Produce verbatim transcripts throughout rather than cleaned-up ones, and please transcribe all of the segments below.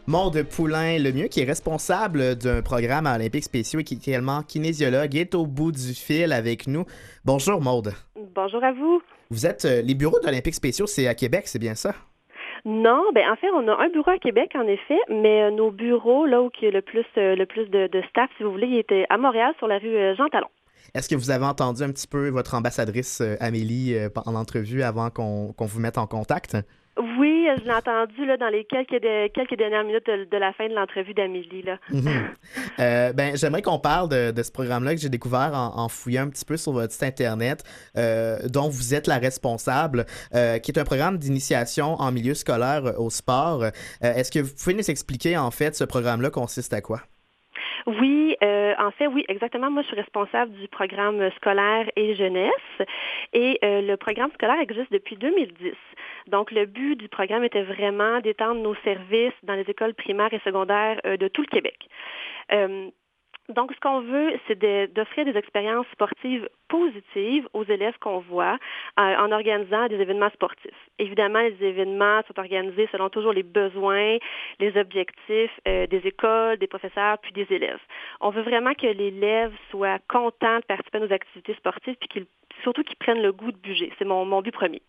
Maude Poulain-Lemieux, qui est responsable d'un programme à Olympiques spéciaux et qui est également kinésiologue, est au bout du fil avec nous. Bonjour Maude. Bonjour à vous. Vous êtes, euh, les bureaux d'Olympiques spéciaux, c'est à Québec, c'est bien ça? Non, ben en fait, on a un bureau à Québec, en effet, mais euh, nos bureaux, là où il y a le plus, euh, le plus de, de staff, si vous voulez, il était à Montréal, sur la rue euh, Jean Talon. Est-ce que vous avez entendu un petit peu votre ambassadrice euh, Amélie euh, en entrevue avant qu'on qu'on vous mette en contact? Oui, euh, je l'ai entendu là, dans les quelques, de- quelques dernières minutes de, de la fin de l'entrevue d'Amélie, là. Mhm. Euh, ben, j'aimerais qu'on parle de, de ce programme-là que j'ai découvert en, en fouillant un petit peu sur votre site Internet, euh, dont vous êtes la responsable, euh, qui est un programme d'initiation en milieu scolaire euh, au sport. Euh, est-ce que vous pouvez nous expliquer, en fait, ce programme-là consiste à quoi? Oui, euh, en fait, oui, exactement. Moi, je suis responsable du programme scolaire et jeunesse. Et euh, le programme scolaire existe depuis deux mille dix. Donc, le but du programme était vraiment d'étendre nos services dans les écoles primaires et secondaires euh, de tout le Québec. Euh, Donc, ce qu'on veut, c'est de- d'offrir des expériences sportives positives aux élèves qu'on voit euh, en organisant des événements sportifs. Évidemment, les événements sont organisés selon toujours les besoins, les objectifs euh, des écoles, des professeurs, puis des élèves. On veut vraiment que l'élève soit content de participer à nos activités sportives, puis qu'il, surtout qu'il prenne le goût de bouger. C'est mon, mon but premier.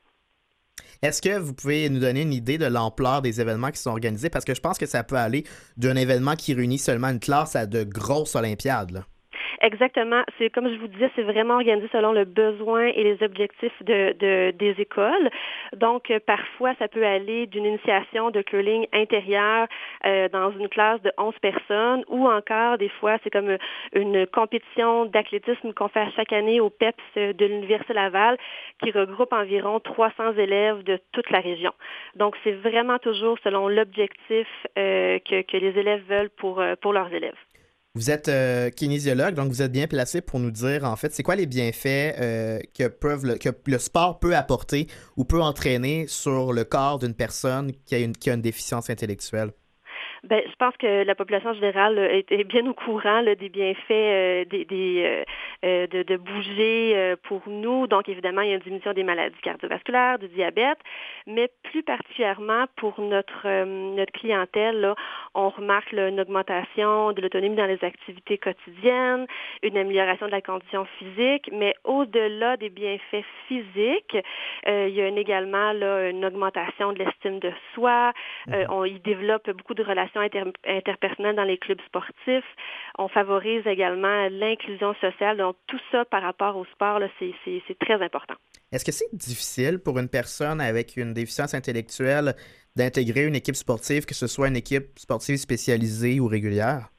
Est-ce que vous pouvez nous donner une idée de l'ampleur des événements qui sont organisés? Parce que je pense que ça peut aller d'un événement qui réunit seulement une classe à de grosses Olympiades, là. Exactement. C'est comme je vous disais, c'est vraiment organisé selon le besoin et les objectifs de, de- des écoles. Donc, euh, parfois, ça peut aller d'une initiation de curling intérieur euh, dans une classe de onze personnes, ou encore, des fois, c'est comme une compétition d'athlétisme qu'on fait à chaque année au P E P S de l'Université Laval, qui regroupe environ trois cents élèves de toute la région. Donc, c'est vraiment toujours selon l'objectif euh, que, que les élèves veulent pour, euh, pour leurs élèves. Vous êtes euh, kinésiologue, donc vous êtes bien placé pour nous dire, en fait, c'est quoi les bienfaits euh, que, peuvent le, que le sport peut apporter ou peut entraîner sur le corps d'une personne qui a une, qui a une déficience intellectuelle? Ben, je pense que la population générale là, est, est bien au courant là, des bienfaits euh, des, des, euh, euh, de, de bouger euh, pour nous. Donc, évidemment, il y a une diminution des maladies cardiovasculaires, du diabète, mais plus particulièrement pour notre euh, notre clientèle, là, on remarque là, une augmentation de l'autonomie dans les activités quotidiennes, une amélioration de la condition physique, mais au-delà des bienfaits physiques, euh, il y a une, également là, une augmentation de l'estime de soi. Euh, on y développe beaucoup de relations inter- interpersonnelles dans les clubs sportifs. On favorise également l'inclusion sociale. Donc, tout ça par rapport au sport, là, c'est, c'est, c'est très important. Est-ce que c'est difficile pour une personne avec une déficience intellectuelle d'intégrer une équipe sportive, que ce soit une équipe sportive spécialisée ou régulière?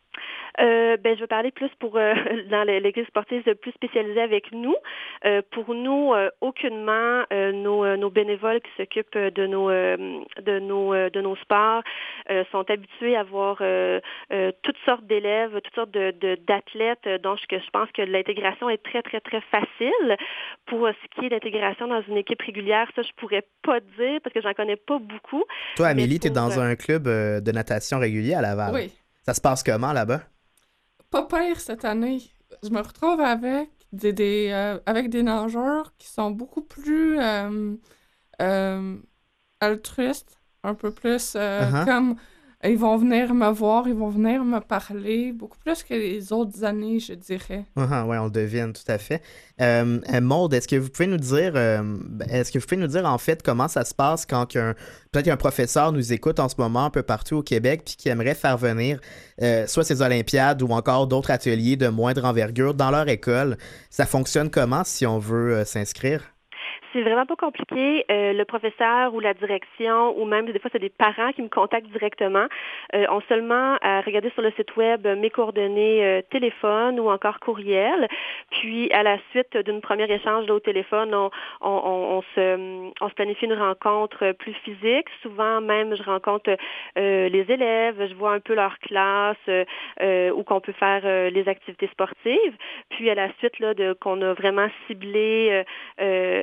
Euh, ben, je vais parler plus pour euh, dans le- l'équipe sportive de plus spécialisée avec nous. Euh, pour nous, euh, aucunement euh, nos, euh, nos bénévoles qui s'occupent de nos euh, de nos euh, de nos sports euh, sont habitués à voir euh, euh, toutes sortes d'élèves, toutes sortes de, de- d'athlètes. Donc, je, je pense que l'intégration est très très très facile. Pour euh, ce qui est d'intégration dans une équipe régulière, ça je pourrais pas dire parce que j'en connais pas beaucoup. Toi, Mais Amélie, tu es pour dans euh, un club euh, de natation régulier à Laval. Oui, Ça se passe comment là-bas? pas pire cette année. Je me retrouve avec des, des, euh, avec des nageurs qui sont beaucoup plus euh, euh, altruistes, un peu plus euh, Uh-huh. comme ils vont venir me voir, ils vont venir me parler, beaucoup plus que les autres années, je dirais. Uh-huh, ouais, on le devine, tout à fait. Euh, euh, Maude, est-ce que vous pouvez nous dire, euh, ben, est-ce que vous pouvez nous dire en fait comment ça se passe quand qu'un, peut-être qu'un professeur nous écoute en ce moment un peu partout au Québec puis qui aimerait faire venir euh, soit ces Olympiades ou encore d'autres ateliers de moindre envergure dans leur école. Ça fonctionne comment si on veut euh, s'inscrire? C'est vraiment pas compliqué. Euh, le professeur ou la direction, ou même des fois c'est des parents qui me contactent directement, euh, ont seulement à regarder sur le site web mes coordonnées euh, téléphone ou encore courriel. Puis à la suite d'un premier échange là, au téléphone, on, on, on, on se, on se planifie une rencontre plus physique. Souvent même, je rencontre euh, les élèves, je vois un peu leur classe, euh, euh, où qu'on peut faire euh, les activités sportives. Puis à la suite là, de qu'on a vraiment ciblé euh, euh, les, les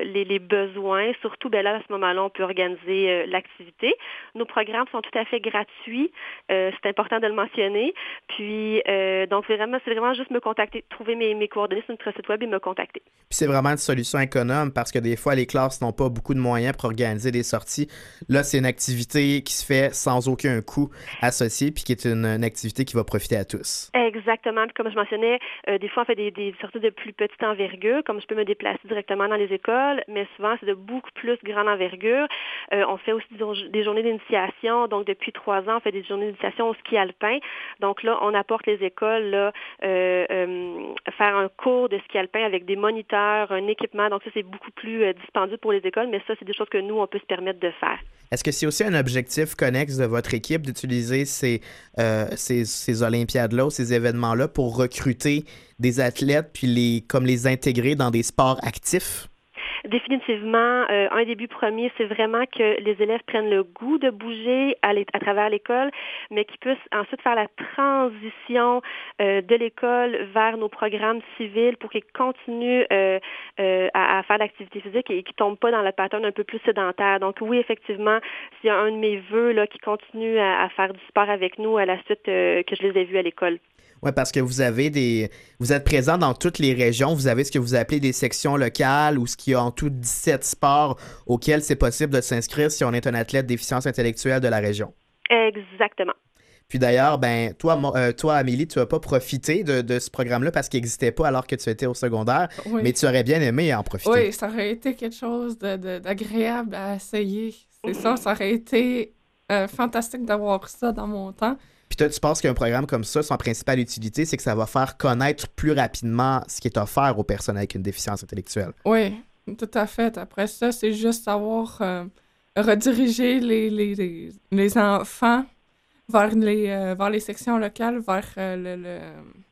besoins. Surtout, ben là, à ce moment-là, on peut organiser euh, l'activité. Nos programmes sont tout à fait gratuits. Euh, c'est important de le mentionner. Puis, euh, donc, c'est vraiment, c'est vraiment juste me contacter, trouver mes, mes coordonnées sur notre site web et me contacter. Puis c'est vraiment une solution économe parce que des fois, les classes n'ont pas beaucoup de moyens pour organiser des sorties. Là, c'est une activité qui se fait sans aucun coût associé puis qui est une, une activité qui va profiter à tous. Exactement. Puis comme je mentionnais, euh, des fois, on fait des, des sorties de plus petite envergure, comme je peux me déplacer directement dans les écoles, mais souvent, c'est de beaucoup plus grande envergure. Euh, on fait aussi des, des journées d'initiation. Donc, depuis trois ans, on fait des journées d'initiation au ski alpin. Donc là, on apporte les écoles là, euh, euh, faire un cours de ski alpin avec des moniteurs, un équipement. Donc ça, c'est beaucoup plus euh, dispendieux pour les écoles, mais ça, c'est des choses que nous, on peut se permettre de faire. Est-ce que c'est aussi un objectif connexe de votre équipe d'utiliser ces, euh, ces, ces Olympiades-là ou ces événements-là pour recruter des athlètes puis les, comme les intégrer dans des sports actifs? Définitivement, euh, un des buts premiers, c'est vraiment que les élèves prennent le goût de bouger à, à travers l'école, mais qu'ils puissent ensuite faire la transition euh, de l'école vers nos programmes civils pour qu'ils continuent euh, euh, à, à faire l'activité physique et qu'ils ne tombent pas dans la pattern un peu plus sédentaire. Donc oui, effectivement, s'il y a un de mes vœux là, qui continue à, à faire du sport avec nous à la suite euh, que je les ai vus à l'école. Oui, parce que vous avez des. Vous êtes présent dans toutes les régions. Vous avez ce que vous appelez des sections locales ou ce qui a en tout dix-sept sports auxquels c'est possible de s'inscrire si on est un athlète déficience intellectuelle de la région. Exactement. Puis d'ailleurs, ben toi, euh, toi Amélie, tu n'as pas profité de, de ce programme-là parce qu'il n'existait pas alors que tu étais au secondaire, oui. Mais tu aurais bien aimé en profiter. Oui, ça aurait été quelque chose de, de, d'agréable à essayer. C'est ça, ça aurait été euh, fantastique d'avoir ça dans mon temps. Puis toi, tu penses qu'un programme comme ça, son principale utilité, c'est que ça va faire connaître plus rapidement ce qui est offert aux personnes avec une déficience intellectuelle. Oui, tout à fait. Après ça, c'est juste savoir euh, rediriger les, les, les, les enfants vers les, euh, vers les sections locales, vers euh, le, le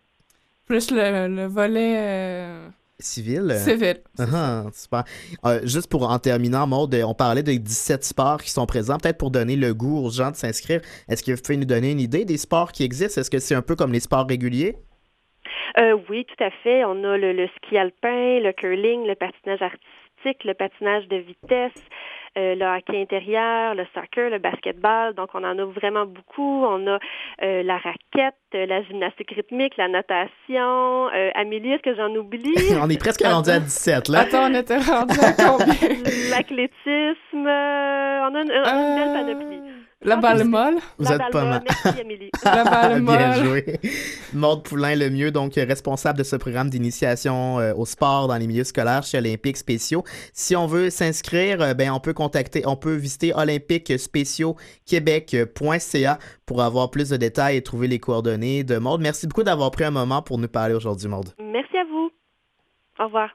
plus le, le volet euh, civil. Civil. Ah, super. Euh, juste pour en terminant, Maude, on parlait des dix-sept sports qui sont présents. Peut-être pour donner le goût aux gens de s'inscrire, est-ce que vous pouvez nous donner une idée des sports qui existent? Est-ce que c'est un peu comme les sports réguliers? Euh, oui, tout à fait. On a le, le ski alpin, le curling, le patinage artistique, le patinage de vitesse, euh, le hockey intérieur, le soccer, le basketball. Donc, on en a vraiment beaucoup. On a euh, la raquette, euh, la gymnastique rythmique, la natation. Euh, Amélie, est-ce que j'en oublie? On est presque rendu à dix-sept, là. Attends, on était rendu à combien? L'athlétisme. Euh, on a une, une euh... belle panoplie. La balle molle. Vous la êtes balle pas molle. mal. Merci, Amélie. La balle molle. Bien joué. Maude Poulain Lemieux, donc responsable de ce programme d'initiation euh, au sport dans les milieux scolaires chez Olympiques Spéciaux. Si on veut s'inscrire, euh, ben on peut contacter, on peut visiter olympiques spéciaux québec point c a pour avoir plus de détails et trouver les coordonnées de Maude. Merci beaucoup d'avoir pris un moment pour nous parler aujourd'hui, Maude. Merci à vous. Au revoir.